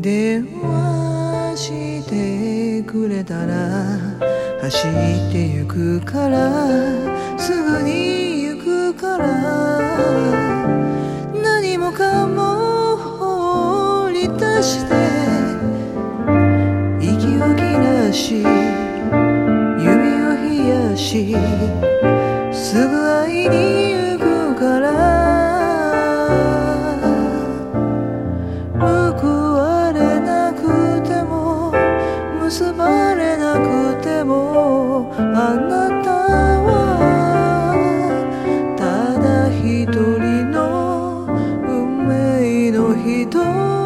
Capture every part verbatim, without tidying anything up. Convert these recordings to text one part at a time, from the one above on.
電話してくれたら走ってゆくから、すぐに行くから、何もかも放り出して息を切らし指を冷やし、すぐ会いに行くから、報われなくても結ばれなくても、あなたはただ一人の運命の人。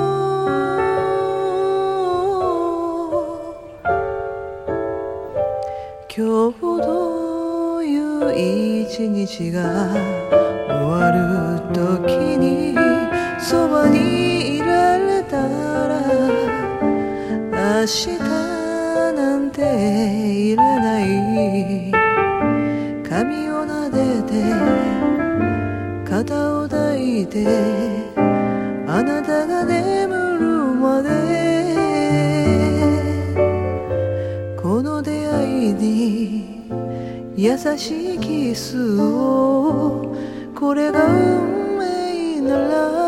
今日という一日が終わる時にそばにいられたら、明日なんていらない。髪を撫でて肩を抱いて、あなたが眠るまでこの出会いに優しいキスを、これが運命なら